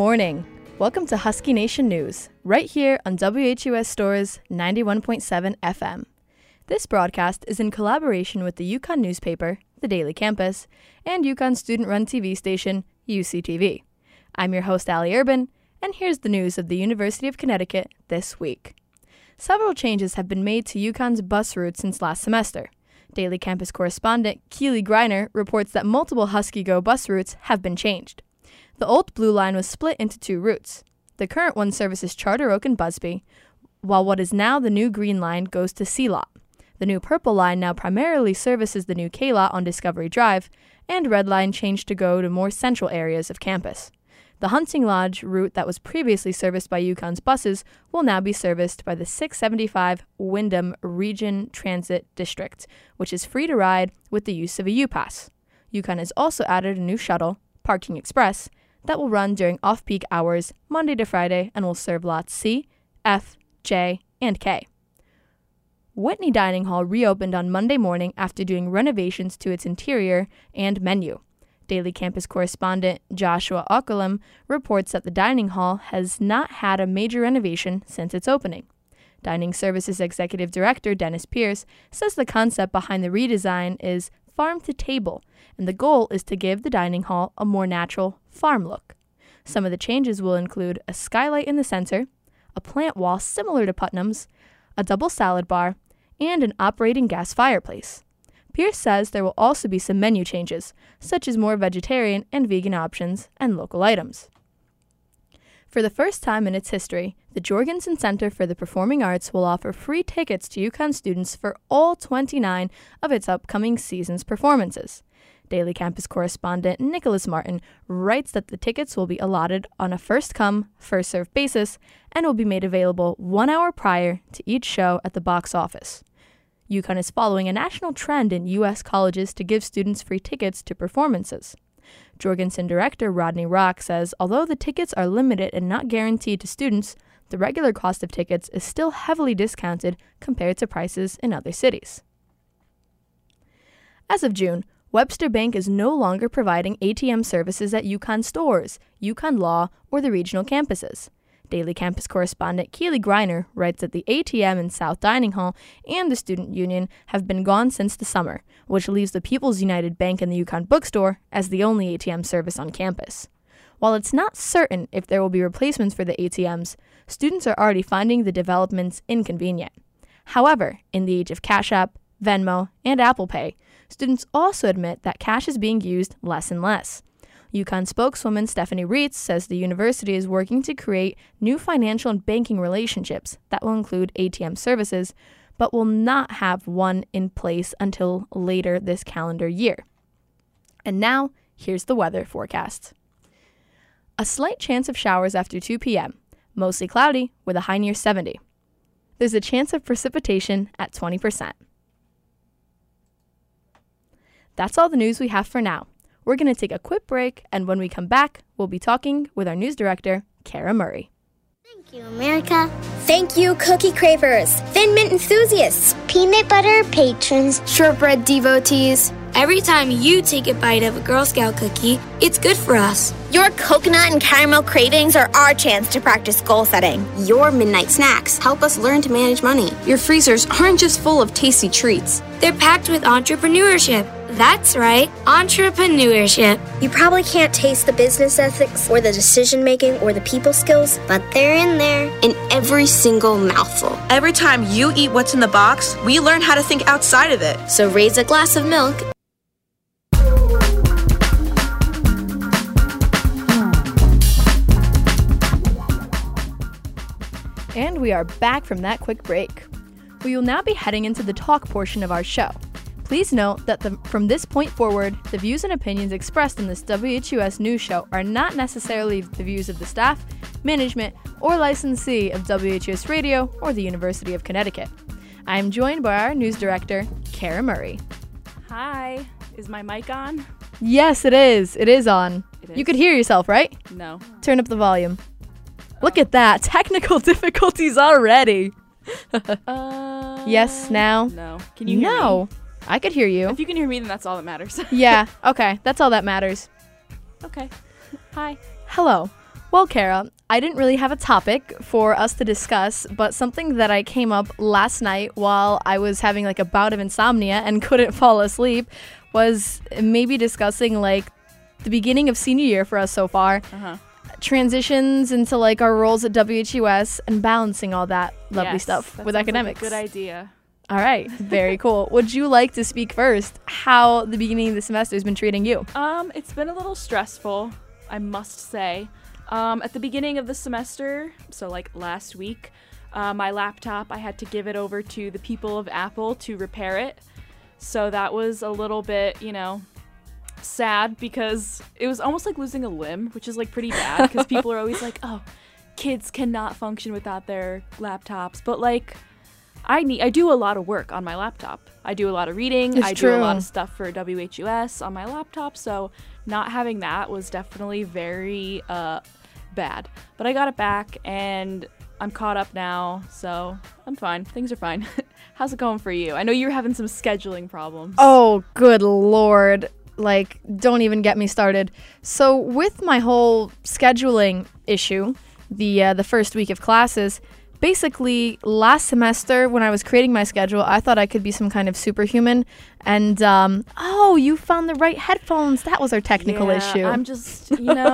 morning. Welcome to Husky Nation News, right here on WHUS Storrs 91.7 FM. This broadcast is in collaboration with the Yukon newspaper, The Daily Campus, and Yukon student-run TV station, UCTV. I'm your host, Allie Urban, and here's the news of the University of Connecticut this week. Several changes have been made to Yukon's bus routes since last semester. Daily Campus correspondent Keely Greiner reports that multiple Husky Go bus routes have been changed. The old Blue Line was split into two routes. The current one services Charter Oak and Busby, while what is now the new Green Line goes to C-Lot. The new Purple Line now primarily services the new K-Lot on Discovery Drive, and Red Line changed to go to more central areas of campus. The Hunting Lodge route that was previously serviced by Yukon's buses will now be serviced by the 675 Wyndham Region Transit District, which is free to ride with the use of a U-Pass. Yukon has also added a new shuttle, Parking Express, that will run during off-peak hours Monday to Friday and will serve lots C, F, J, and K. Whitney Dining Hall reopened on Monday morning after doing renovations to its interior and menu. Daily Campus correspondent Joshua Oculum reports that the dining hall has not had a major renovation since its opening. Dining Services Executive Director Dennis Pierce says the concept behind the redesign is farm to table, and the goal is to give the dining hall a more natural farm look. Some of the changes will include a skylight in the center, a plant wall similar to Putnam's, a double salad bar, and an operating gas fireplace. Pierce says there will also be some menu changes, such as more vegetarian and vegan options and local items. For the first time in its history, the Jorgensen Center for the Performing Arts will offer free tickets to Yukon students for all 29 of its upcoming season's performances. Daily Campus correspondent Nicholas Martin writes that the tickets will be allotted on a first-come, first-served basis and will be made available 1 hour prior to each show at the box office. Yukon is following a national trend in U.S. colleges to give students free tickets to performances. Jorgensen director Rodney Rock says although the tickets are limited and not guaranteed to students, the regular cost of tickets is still heavily discounted compared to prices in other cities. As of June, Webster Bank is no longer providing ATM services at Yukon stores, Yukon Law, or the regional campuses. Daily Campus correspondent Keely Greiner writes that the ATM in South Dining Hall and the Student Union have been gone since the summer, which leaves the People's United Bank and the Yukon Bookstore as the only ATM service on campus. While it's not certain if there will be replacements for the ATMs, students are already finding the developments inconvenient. However, in the age of Cash App, Venmo, and Apple Pay, students also admit that cash is being used less and less. Yukon spokeswoman Stephanie Reitz says the university is working to create new financial and banking relationships that will include ATM services, but will not have one in place until later this calendar year. And now, here's the weather forecast. A slight chance of showers after 2 p.m., mostly cloudy with a high near 70. There's a chance of precipitation at 20%. That's all the news we have for now. We're going to take a quick break, and when we come back, we'll be talking with our news director, Kara Murray. Thank you, America. Thank you, cookie cravers, Thin Mint enthusiasts, peanut butter patrons, shortbread devotees. Every time you take a bite of a Girl Scout cookie, it's good for us. Your coconut and caramel cravings are our chance to practice goal setting. Your midnight snacks help us learn to manage money. Your freezers aren't just full of tasty treats. They're packed with entrepreneurship. That's right, entrepreneurship. You probably can't taste the business ethics or the decision-making or the people skills, but they're in there. In every single mouthful. Every time you eat what's in the box, we learn how to think outside of it. So raise a glass of milk. And we are back from that quick break. We will now be heading into the talk portion of our show. Please note that from this point forward, the views and opinions expressed in this WHUS news show are not necessarily the views of the staff, management, or licensee of WHUS Radio or the University of Connecticut. I am joined by our news director, Kara Murray. Hi. Is my mic on? Yes, it is. It is on. It is? You could hear yourself, right? No. Turn up the volume. Look at that. Technical difficulties already. Yes, now? No. Can you hear me? No. I could hear you. If you can hear me, then that's all that matters. Yeah, okay. That's all that matters. Okay. Hi. Hello. Well, Kara, I didn't really have a topic for us to discuss, but something that I came up last night while I was having like a bout of insomnia and couldn't fall asleep was maybe discussing like the beginning of senior year for us so far, transitions into like our roles at WHUS and balancing all that lovely stuff with academics. Like a good idea. All right, very cool. Would you like to speak first how the beginning of the semester has been treating you? It's been a little stressful, I must say. At the beginning of the semester, so like last week, my laptop, I had to give it over to the people of Apple to repair it. So that was a little bit, sad because it was almost like losing a limb, which is like pretty bad because people are always like, oh, kids cannot function without their laptops. But like, I do a lot of work on my laptop. I do a lot of reading. I do a lot of stuff for WHUS on my laptop. So not having that was definitely very bad. But I got it back and I'm caught up now. So I'm fine. Things are fine. How's it going for you? I know you're having some scheduling problems. Oh, good Lord. Like, don't even get me started. So with my whole scheduling issue, the first week of classes, basically last semester when I was creating my schedule, I thought I could be some kind of superhuman. And, you found the right headphones. That was our technical issue. I'm just,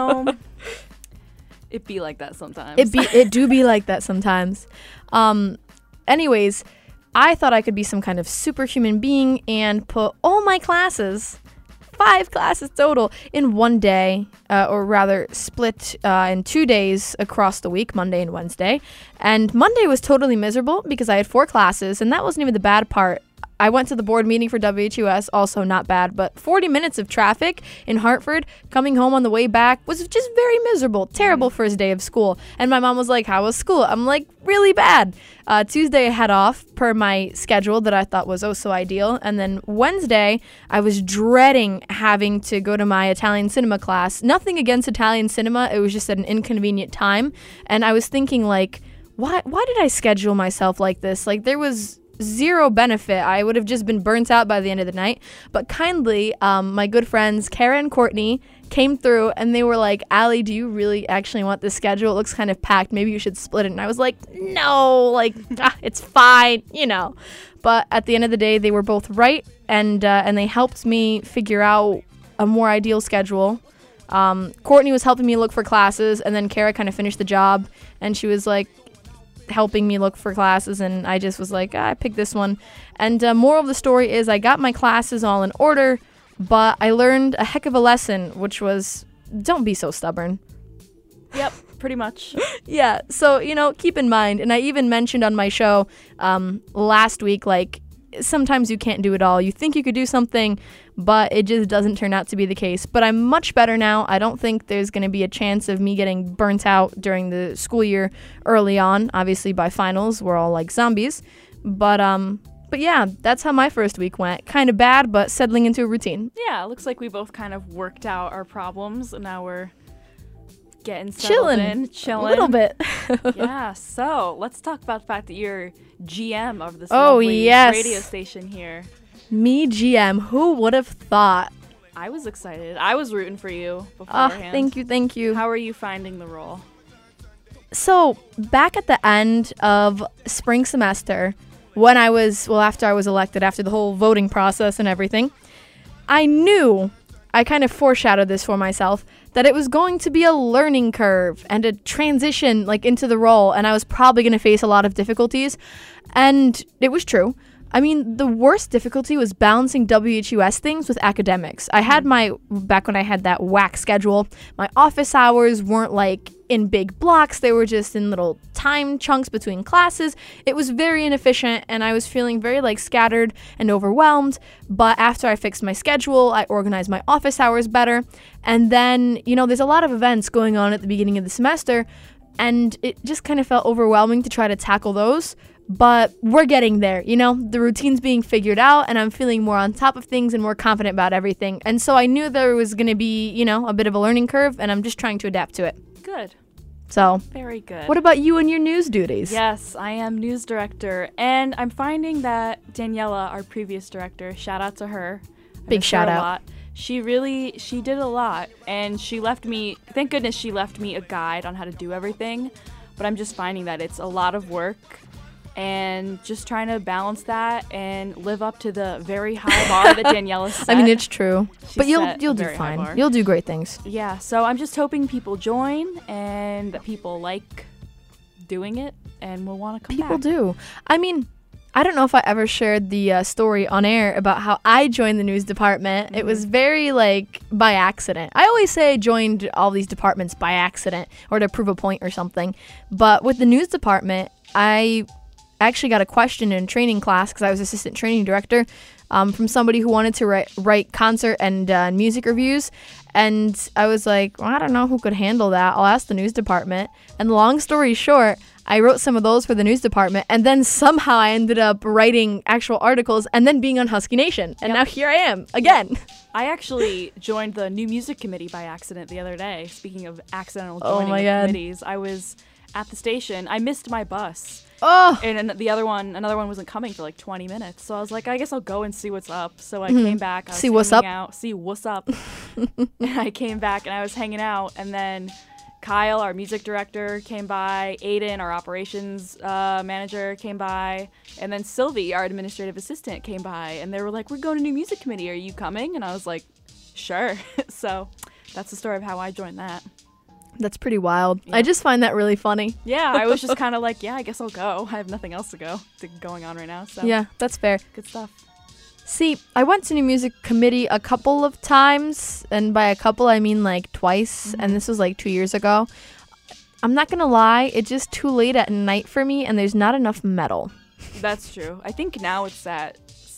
it be like that sometimes. It do be like that sometimes. Anyways, I thought I could be some kind of superhuman being and put all my classes, 5 classes total, in one day, or rather split in 2 days across the week, Monday and Wednesday. And Monday was totally miserable because I had 4 classes, and that wasn't even the bad part. I went to the board meeting for WHUS, also not bad, but 40 minutes of traffic in Hartford, coming home on the way back was just very miserable. Terrible first day of school. And my mom was like, how was school? I'm like, really bad. Tuesday I had off per my schedule that I thought was oh so ideal. And then Wednesday, I was dreading having to go to my Italian cinema class. Nothing against Italian cinema. It was just at an inconvenient time. And I was thinking like, why did I schedule myself like this? Like there was zero benefit. I would have just been burnt out by the end of the night. But kindly, my good friends Kara and Courtney came through and they were like, Allie, do you really actually want this schedule? It looks kind of packed. Maybe you should split it. And I was like, no, like it's fine, But at the end of the day, they were both right, and they helped me figure out a more ideal schedule. Courtney was helping me look for classes, and then Kara kind of finished the job, and she was like helping me look for classes, and I just was like, I picked this one. And moral of the story is I got my classes all in order, but I learned a heck of a lesson, which was don't be so stubborn. Yep, pretty much. Yeah, so, keep in mind, and I even mentioned on my show last week, like, sometimes you can't do it all. You think you could do something, but it just doesn't turn out to be the case. But I'm much better now. I don't think there's going to be a chance of me getting burnt out during the school year early on. Obviously, by finals, we're all like zombies. But yeah, that's how my first week went. Kind of bad, but settling into a routine. Yeah, it looks like we both kind of worked out our problems, and now we're getting settled in. Chilling. A little bit. Yeah, so let's talk about the fact that you're GM of this lovely radio station here. Me GM. Who would have thought? I was excited. I was rooting for you beforehand. Thank you. How are you finding the role? So, back at the end of spring semester, when after I was elected, after the whole voting process and everything, I knew, I kind of foreshadowed this for myself, that it was going to be a learning curve and a transition into the role, and I was probably going to face a lot of difficulties, and it was true. I mean, the worst difficulty was balancing WHUS things with academics. Back when I had that whack schedule, my office hours weren't in big blocks. They were just in little time chunks between classes. It was very inefficient, and I was feeling very scattered and overwhelmed. But after I fixed my schedule, I organized my office hours better. And then, there's a lot of events going on at the beginning of the semester, and it just kind of felt overwhelming to try to tackle those. But we're getting there, the routine's being figured out, and I'm feeling more on top of things and more confident about everything. And so I knew there was going to be, a bit of a learning curve, and I'm just trying to adapt to it. Good. So, very good. What about you and your news duties? Yes, I am news director, and I'm finding that Daniela, our previous director, shout out to her. Big shout out. she did a lot, and thank goodness she left me a guide on how to do everything, but I'm just finding that it's a lot of work, and just trying to balance that and live up to the very high bar that Daniela set. I mean, it's true. But you'll set do a very high bar. fine. You'll do great things. Yeah, so I'm just hoping people join and that people like doing it and will want to come People back. do. I mean, I don't know if I ever shared the story on air about how I joined the news department. Mm-hmm. It was very, by accident. I always say I joined all these departments by accident or to prove a point or something. But with the news department, I actually got a question in a training class because I was assistant training director from somebody who wanted to write concert and music reviews. And I was like, well, I don't know who could handle that. I'll ask the news department. And long story short, I wrote some of those for the news department, and then somehow I ended up writing actual articles and then being on Husky Nation. And now here I am again. I actually joined the new music committee by accident the other day. Speaking of accidental Oh joining my of God. committees, I was at the station. I missed my bus. Oh, And another one wasn't coming for like 20 minutes. So I was like, I guess I'll go and see what's up. So I came back. I was See what's hanging up? Out, see what's up. And I came back and I was hanging out. And then Kyle, our music director, came by. Aiden, our operations manager, came by. And then Sylvie, our administrative assistant, came by. And they were like, we're going to new music committee. Are you coming? And I was like, sure. So that's the story of how I joined that. that's pretty wild. Yeah. I just find that really funny. Yeah, I was just kind of like, yeah, I guess I'll go. I have nothing else going on right now. So Yeah, that's fair. good stuff. See, I went to New Music Committee a couple of times, and by a couple I mean like twice, and this was like 2 years ago. I'm not gonna lie, it's just too late at night for me, and there's not enough metal. That's true. I think now it's at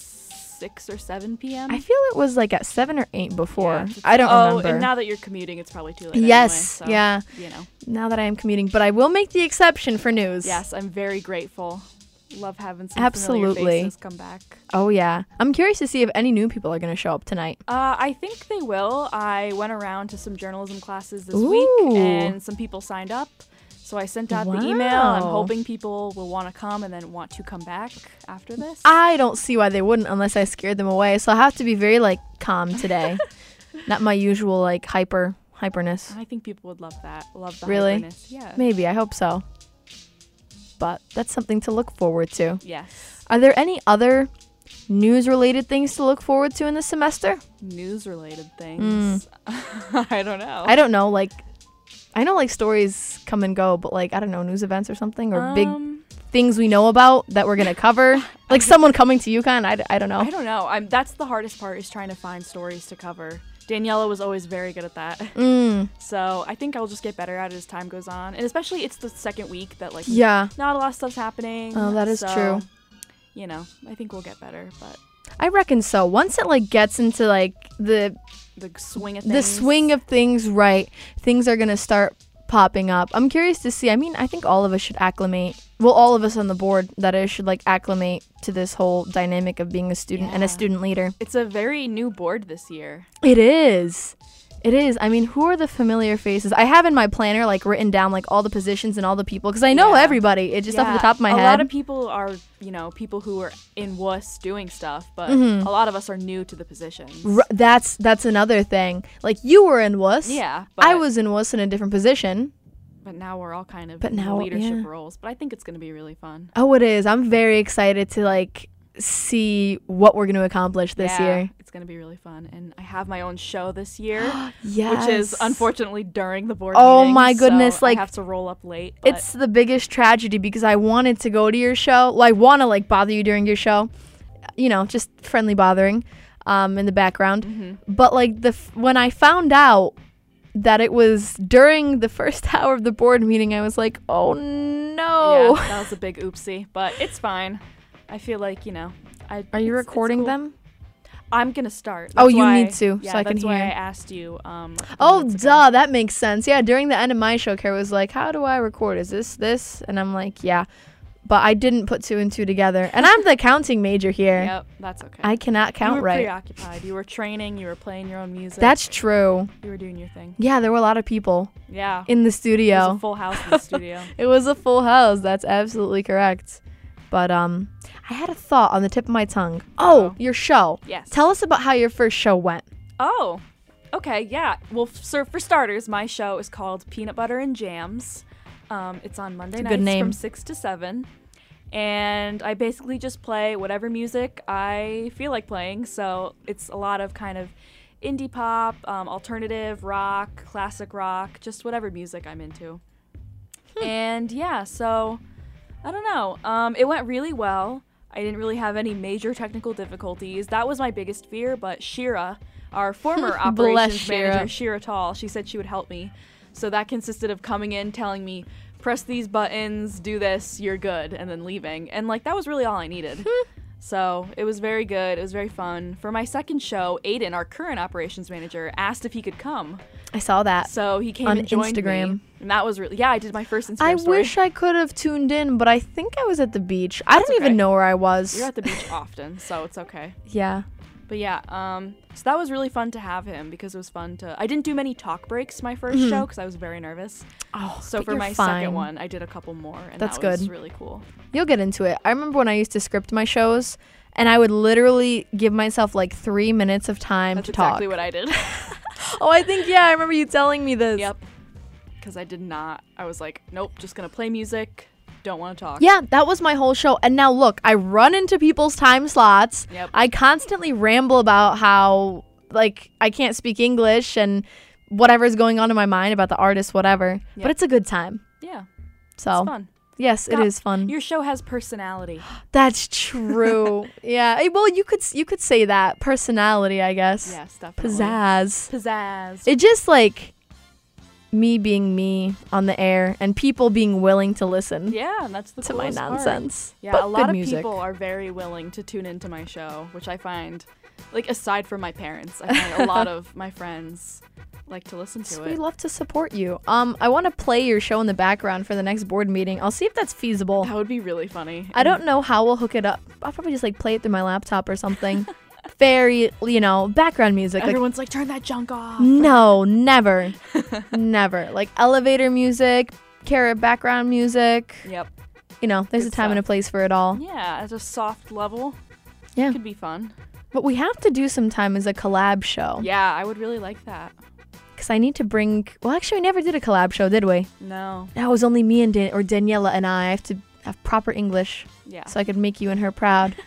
6 or 7 p.m. I feel it was like at 7 or 8 before. Yeah, it's- I don't remember. And now that you're commuting, it's probably too late. Yes, anyway, so, yeah. You know. Now that I am commuting, but I will make the exception for news. Yes, I'm very grateful. Love having some Absolutely. familiar faces come back. Oh yeah. I'm curious to see if any new people are gonna show up tonight. I think they will. I went around to some journalism classes this Ooh. week, and some people signed up. So I sent out the email. I'm Wow. hoping people will want to come and then want to come back after this. I don't see why they wouldn't unless I scared them away. So I have to be very calm today. Not my usual hyperness. I think people would love that. Love the Really? hyperness. Yeah. Maybe, I hope so. But that's something to look forward to. Yes. Are there any other news-related things to look forward to in this semester? News-related things. I don't know. I don't know, I know stories come and go, but I don't know, news events or something, or big things we know about that we're going to cover. Someone coming to UConn, I don't know. I don't know. That's the hardest part, is trying to find stories to cover. Daniela was always very good at that. So I think I'll just get better at it as time goes on. And especially it's the second week that Yeah. not a lot of stuff's happening. Oh, that is So, true. You know, I think we'll get better, but I reckon so. Once it gets into the swing of things. the swing of things, right, things are going to start popping up. I'm curious to see. I mean, I think all of us should acclimate. Well, all of us on the board, that is, should acclimate to this whole dynamic of being a student and a Yeah. student leader. It's a very new board this year. It is. It is. I mean, who are the familiar faces? I have in my planner written down all the positions and all the people because I know Yeah. everybody. It's just off the top of my head. A lot of people are, people who are in WUS doing stuff, but Mm-hmm. a lot of us are new to the positions. That's another thing. You were in WUS. Yeah, I but- was in WUS in a different position. But now we're all kind of But in now, leadership yeah. roles. But I think it's going to be really fun. Oh, it is. I'm very excited to see what we're going to accomplish this year. It's going to be really fun. And I have my own show this year, Yes. which is unfortunately during the board Oh meetings, my goodness, so I have to roll up late. But It's the biggest tragedy because I wanted to go to your show. Well, I want to bother you during your show. Just friendly bothering in the background. Mm-hmm. But when I found out that it was during the first hour of the board meeting, I was like, oh no. yeah, that was a big oopsie. But it's fine. I feel like, Are you it's recording cool. them? I'm going to start. Oh, That's you why- need to, Yeah, so I can that's why hear. I asked you. A couple Oh, minutes ago. duh, that makes sense. Yeah, during the end of my show, Kara was like, how do I record? Is this? And I'm like, yeah. But I didn't put 2 and 2 together. And I'm the accounting major here. Yep, that's okay. I cannot count you were right. preoccupied. You were training. You were playing your own music. That's true. You were doing your thing. Yeah, there were a lot of people Yeah. in the It was studio. a full house in the studio. It was a full house. That's absolutely correct. But I had a thought on the tip of my tongue. Oh, your show. Yes. Tell us about how your first show went. Oh, okay, yeah. Well, for starters, my show is called Peanut Butter and Jams. It's on Monday nights from 6 to 7. And I basically just play whatever music I feel like playing. So it's a lot of kind of indie pop, alternative rock, classic rock, just whatever music I'm into. And yeah, so I don't know. It went really well. I didn't really have any major technical difficulties. That was my biggest fear, but Shira, our former operations manager, Shira Tall, she said she would help me. So that consisted of coming in, telling me, press these buttons, do this, you're good, and then leaving. And like that was really all I needed. So it was very good. It was very fun. For my second show, Aiden, our current operations manager, asked if he could come. I saw that. So he came on and joined Instagram. me. And that was really, I did my first Instagram I story. wish I could have tuned in, but I think I was at the beach. I don't even know where I was. You're at the beach often, so it's okay. Yeah. But yeah, so that was really fun to have him because it was fun to... I didn't do many talk breaks my first show because I was very nervous. Oh, so for my second one, I did a couple more, and That's that was good. really cool. You'll get into it. I remember when I used to script my shows, and I would literally give myself like 3 minutes of time That's to talk. exactly what I did. Oh, I think, I remember you telling me this. Yep. Because I did not... I was like, nope, just going to play music. Don't want to talk. Yeah, that was my whole show. And now look, I run into people's time slots. Yep. I constantly ramble about how, like, I can't speak English and whatever's going on in my mind about the artist, whatever. Yep. But it's a good time. Yeah. So, It's fun. yes, it is fun. Your show has personality. That's true. Yeah. Well, you could say that. Personality, I guess. Yes, definitely. Pizzazz. It just, like, me being me on the air and people being willing to listen. Yeah, and that's the to my coolest part. nonsense. Yeah, but a lot good of music. people are very willing to tune into my show, which I find, like, aside from my parents, I find a lot of my friends like to listen to So it. we love to support you. I want to play your show in the background for the next board meeting. I'll see if that's feasible. That would be really funny. I don't know how we'll hook it up. I'll probably just like play it through my laptop or something. Very, background music. Everyone's like, turn that junk off. No, never. Never. Like elevator music, background music. Yep. There's Good a time and a stuff. place for it all. Yeah, at a soft level. Yeah. Could be fun. What we have to do sometime is a collab show. Yeah, I would really like that. Because I need to bring... Well, actually, we never did a collab show, did we? No. That was only me and Daniela and I. I have to have proper English Yeah. so I could make you and her proud.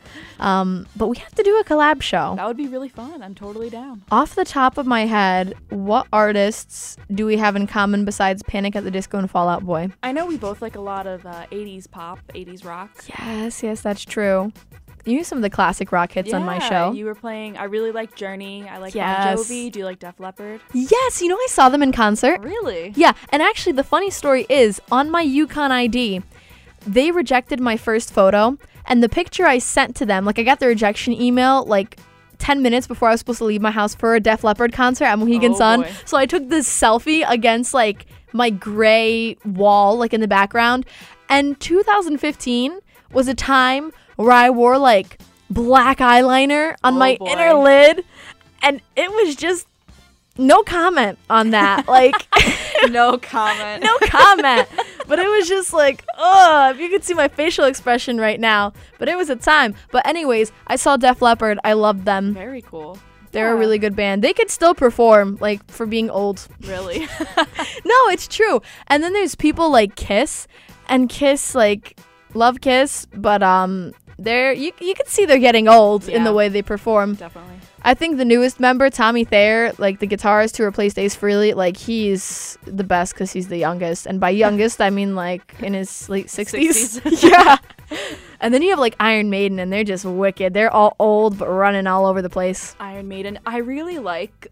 But we have to do a collab show. That would be really fun. I'm totally down. Off the top of my head, what artists do we have in common besides Panic at the Disco and Fall Out Boy? I know we both like a lot of 80s pop, 80s rock. Yes, that's true. You knew some of the classic rock hits on my show. You were playing. I really like Journey. I like Yes. Bon Jovi. Do you like Def Leppard? Yes, I saw them in concert. Really? Yeah, and actually the funny story is, on my Yukon ID, they rejected my first photo, and the picture I sent to them, like I got the rejection email like 10 minutes before I was supposed to leave my house for a Def Leppard concert at Mohegan Sun. Boy. So I took this selfie against like my gray wall, like in the background. And 2015 was a time where I wore like black eyeliner on my boy. inner lid, and it was just no comment on that. Like, No comment. no comment. But it was just like, ugh, if you could see my facial expression right now. But it was a time. But anyways, I saw Def Leppard. I loved them. Very cool. They're a really good band. They could still perform, like, for being old. Really? No, it's true. And then there's people like Kiss. And Kiss, like, love Kiss. But they're you could see they're getting old in the Yeah. way they perform. Definitely. I think the newest member, Tommy Thayer, like the guitarist who replaced Ace Frehley, like he's the best because he's the youngest. And by youngest, I mean like in his late 60s. Yeah. And then you have like Iron Maiden, and they're just wicked. They're all old but running all over the place. Iron Maiden. I really like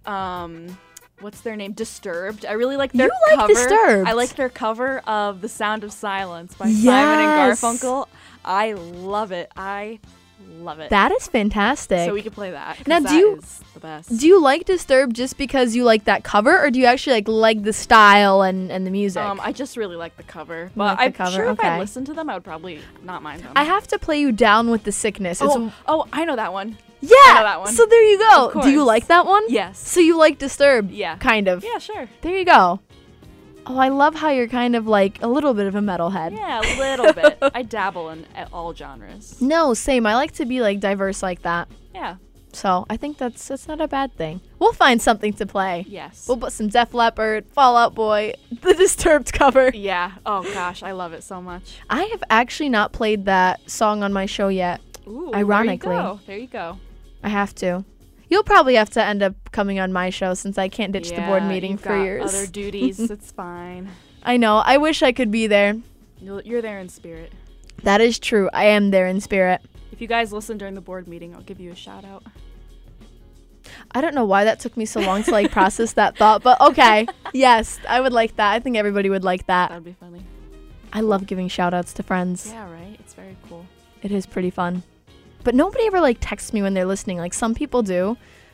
what's their name? Disturbed. I really like their You like cover. Disturbed? I like their cover of The Sound of Silence by Yes. Simon and Garfunkel. I love it. I love it. That is fantastic. So we can play that. 'cause Now, that do you- is the best. Do you like Disturbed just because you like that cover, or do you actually like the style and the music? I just really like the cover. like But the I'm cover? sure if Okay. I listened to them, I would probably not mind them. I have to play you Down with the Sickness. It's I know that one. yeah. I know that one. So there you go. Of Do you course. like that one? Yes. So you like Disturbed? Yeah. Kind of. Yeah, sure. There you go. Oh, I love how you're kind of like a little bit of a metalhead. Yeah, a little bit. I dabble in all genres. No, same. I like to be like diverse like that. Yeah. So I think that's not a bad thing. We'll find something to play. Yes. We'll put some Def Leppard, Fall Out Boy, the Disturbed cover. Yeah. Oh gosh, I love it so much. I have actually not played that song on my show yet. Ooh, Ironically. There you go. I have to. You'll probably have to end up coming on my show since I can't ditch the board meeting you've for got yours. other duties. It's fine. I know. I wish I could be there. You're there in spirit. That is true. I am there in spirit. If you guys listen during the board meeting, I'll give you a shout out. I don't know why that took me so long to like process that thought, but okay. Yes, I would like that. I think everybody would like that. That'd be funny. I love giving shout outs to friends. Yeah, right? It's very cool. It is pretty fun. But nobody ever like texts me when they're listening. Like some people do.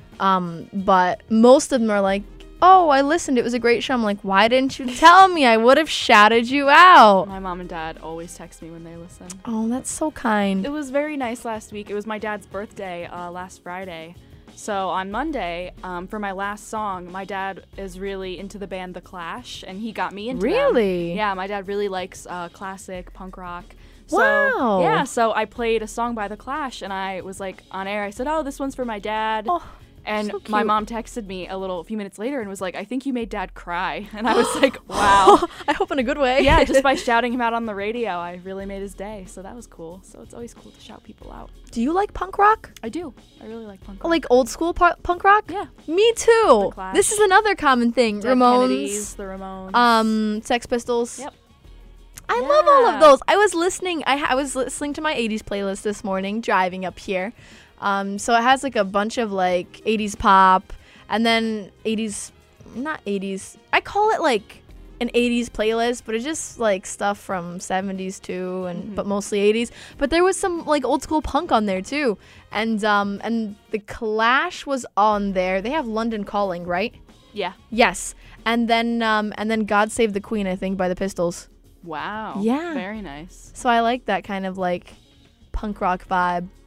But most of them are like, "Oh, I listened. It was a great show." I'm like, "Why didn't you tell me? I would have shouted you out." My mom and dad always text me when they listen. Oh, that's so kind. It was very nice last week. It was my dad's birthday last Friday. So on Monday, for my last song, my dad is really into the band The Clash, and he got me into them. Really? Yeah, my dad really likes classic punk rock. So, Wow. Yeah, so I played a song by The Clash, and I was like on air. I said, "Oh, this one's for my dad." Oh, and so my cute. mom texted me a few minutes later and was like, "I think you made Dad cry." And I was like, "Wow." I hope in a good way. Yeah, just by shouting him out on the radio, I really made his day. So that was cool. So it's always cool to shout people out. Do you like punk rock? I do. I really like punk rock. Like old school punk rock? Yeah. Me too. The Clash. This is another common thing. Dead Ramones, Kennedys, the Ramones. Sex Pistols. Yep. I love all Yeah. of those. I was listening. I was listening to my 80s playlist this morning driving up here. So it has like a bunch of like 80s pop and then 80s, not 80s. I call it like an 80s playlist, but it's just like stuff from 70s too, and but mostly 80s. But there was some like old school punk on there too, and the Clash was on there. They have London Calling, right? Yeah. Yes, and then God Save the Queen, I think, by the Pistols. Wow. Yeah. Very nice. So I like that kind of like punk rock vibe.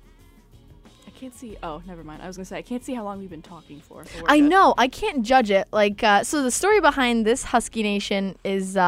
I can't see. Oh, never mind. I was gonna say I can't see how long we've been talking for. So we're I good. know. I can't judge it. Like, so the story behind this Husky Nation is,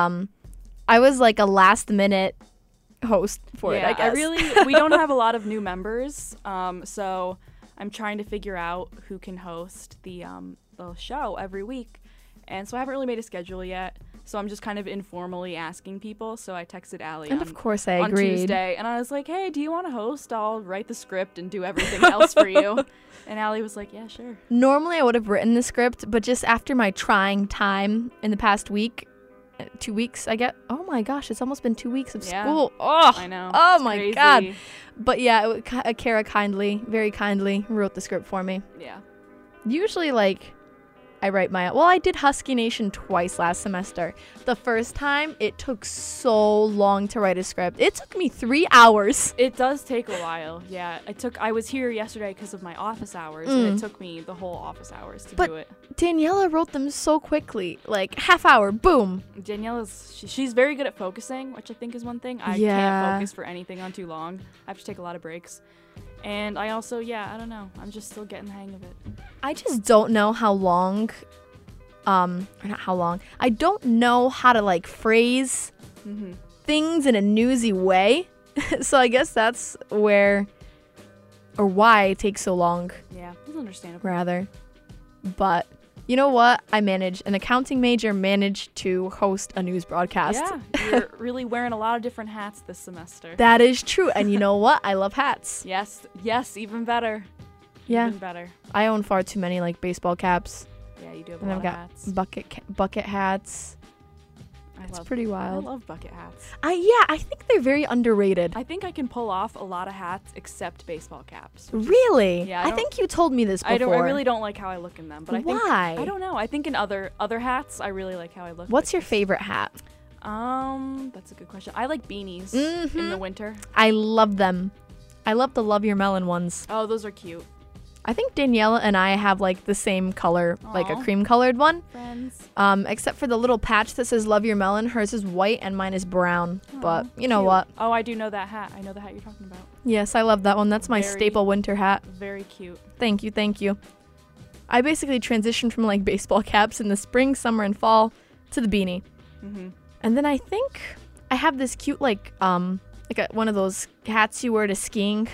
I was like a last minute host for it. I guess. we don't have a lot of new members. So I'm trying to figure out who can host the show every week, and so I haven't really made a schedule yet. So I'm just kind of informally asking people. So I texted Allie And on, of course I on agreed. Tuesday, and I was like, "Hey, do you want to host? I'll write the script and do everything else for you." And Allie was like, "Yeah, sure." Normally I would have written the script, but just after my trying time in the past week, 2 weeks, oh my gosh, it's almost been 2 weeks of Yeah. school. Oh, I know. Oh It's my crazy. God. But yeah, Kara very kindly wrote the script for me. Yeah. Usually, like, I write I did Husky Nation twice last semester. The first time, it took so long to write a script. It took me 3 hours. It does take a while. Yeah. I was here yesterday because of my office hours, and it took me the whole office hours to do it. Daniela wrote them so quickly. Like, half hour, boom. She's very good at focusing, which I think is one thing. I Yeah. can't focus for anything on too long. I have to take a lot of breaks. And I also, I don't know. I'm just still getting the hang of it. I just don't know how long, or not how long. I don't know how to, like, phrase things in a newsy way. So I guess that's why it takes so long, Yeah, it's understandable. rather. But you know what? An accounting major managed to host a news broadcast. Yeah, you're really wearing a lot of different hats this semester. That is true. And you know what? I love hats. Yes, even better. Yeah. Even better. I own far too many, like, baseball caps. Yeah, you do have a And lot I've of got hats. bucket hats. It's pretty wild. I love bucket hats. I think they're very underrated. I think I can pull off a lot of hats except baseball caps. Really? Yeah, I think you told me this before. I really don't like how I look in them, but I think Why? I don't know. I think in other hats, I really like how I look. What's your favorite hat? That's a good question. I like beanies in the winter. I love them. I love the Love Your Melon ones. Oh, those are cute. I think Daniela and I have like the same color, like a Aw. cream colored one. Friends. Except for the little patch that says Love Your Melon. Hers is white and mine is brown. But you know Cute. what? Oh, I do know that hat. I know the hat you're talking about. Yes, I love that one. That's my Very- staple winter hat. Very cute. Thank you. I basically transitioned from like baseball caps in the spring, summer, and fall to the beanie. And then I think I have this cute like one of those hats you wear to skiing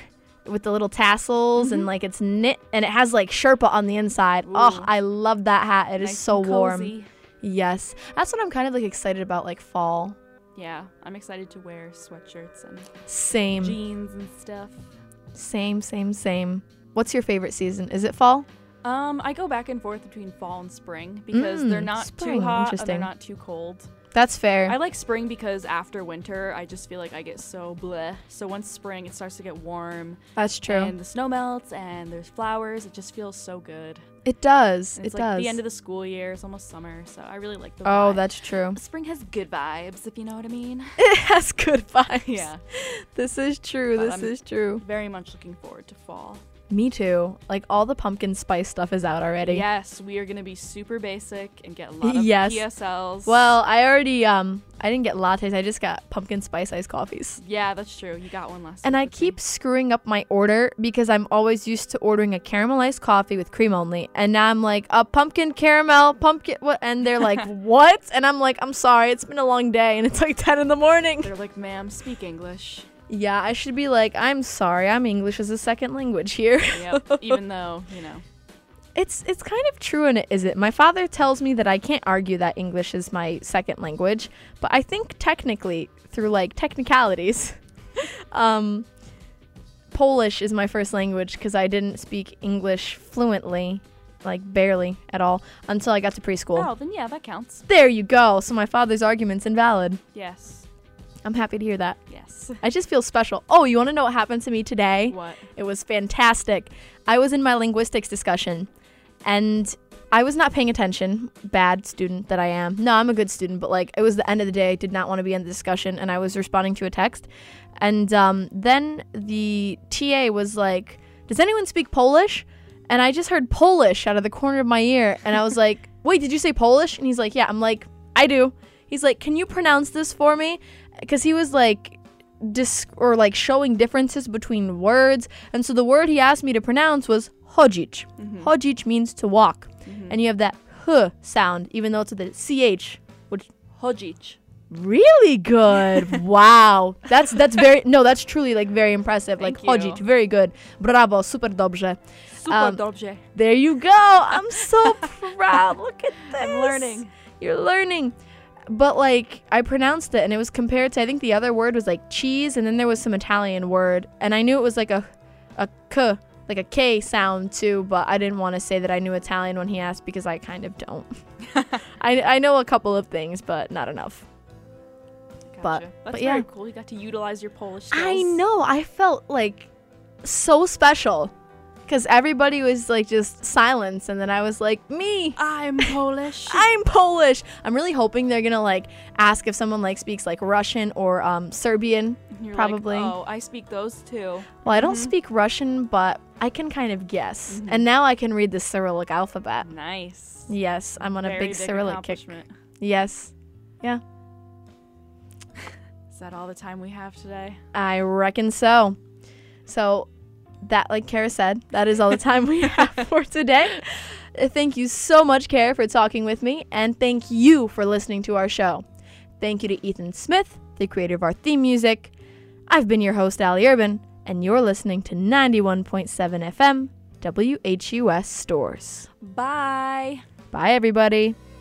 with the little tassels and like it's knit and it has like Sherpa on the inside. Ooh. Oh, I love that hat. It is Nice so and warm. cozy. Yes. That's what I'm kind of like excited about, like fall. Yeah, I'm excited to wear sweatshirts and Same. jeans and stuff. Same. What's your favorite season? Is it fall? I go back and forth between fall and spring because they're not spring, too hot and they're interesting. not too cold. That's fair. I like spring because after winter, I just feel like I get so bleh. So once spring, it starts to get warm. That's true. And the snow melts and there's flowers. It just feels so good. It does. And it's It like does. the end of the school year. It's almost summer. So I really like the Oh, vibe. that's true. Spring has good vibes, if you know what I mean. It has good vibes. Yeah. This is true. But This I'm is true. Very much looking forward to fall. Me too. Like all the pumpkin spice stuff is out already. Yes, we are going to be super basic and get a lot of Yes. PSLs. Well, I already I didn't get lattes. I just got pumpkin spice iced coffees. Yeah, that's true. You got one last And week I with me. keep screwing up my order because I'm always used to ordering a caramel iced coffee with cream only. And now I'm like, pumpkin caramel, pumpkin what? And they're like, what? And I'm like, I'm sorry, it's been a long day and it's like 10 in the morning. They're like, ma'am, speak English. Yeah, I should be like, I'm sorry, I'm English as a second language here. Yep. Even though, you know. It's kind of true and it isn't. My father tells me that I can't argue that English is my second language, but I think technically, through like technicalities, Polish is my first language because I didn't speak English fluently, like barely at all, until I got to preschool. Oh, then yeah, that counts. There you go. So my father's argument's invalid. Yes. I'm happy to hear that. Yes. I just feel special. Oh, you want to know what happened to me today? What? It was fantastic. I was in my linguistics discussion, and I was not paying attention. Bad student that I am. No, I'm a good student, but like it was the end of the day. I did not want to be in the discussion, and I was responding to a text. And then the TA was like, does anyone speak Polish? And I just heard Polish out of the corner of my ear, and I was like, wait, did you say Polish? And he's like, yeah. I'm like, I do. He's like, can you pronounce this for me? Because he was like showing differences between words, and so the word he asked me to pronounce was chodzić. Chodzić means to walk, and you have that h sound even though it's with the ch, which Chodzić. really good. Wow, that's very that's truly like very impressive. Thank like chodzić, you. very good. Bravo, super dobrze. Super dobrze. There you go. I'm so proud. Look at this. I'm learning. You're learning. But, like, I pronounced it, and it was compared to, I think the other word was, like, cheese, and then there was some Italian word. And I knew it was, like, a k, like a K sound, too, but I didn't want to say that I knew Italian when he asked because I kind of don't. I know a couple of things, but not enough. Gotcha. That's but yeah. very cool. You got to utilize your Polish skills. I know. I felt, like, so special. Because everybody was, like, just silence, and then I was like, me. I'm Polish. I'm Polish. I'm really hoping they're gonna like ask if someone like speaks like Russian or Serbian. You're probably. Like, oh, I speak those too. Well, I don't speak Russian, but I can kind of guess. And now I can read the Cyrillic alphabet. Nice. Yes, I'm on a Very big Cyrillic kick. accomplishment. Yes. Yeah, Is that all the time we have today? I reckon so. So that, like Kara said, that is all the time we have for today. Thank you so much, Kara, for talking with me, and thank you for listening to our show. Thank you to Ethan Smith, the creator of our theme music. I've been your host, Allie Urban, and you're listening to 91.7 FM, WHUS Stores. Bye. Bye, everybody.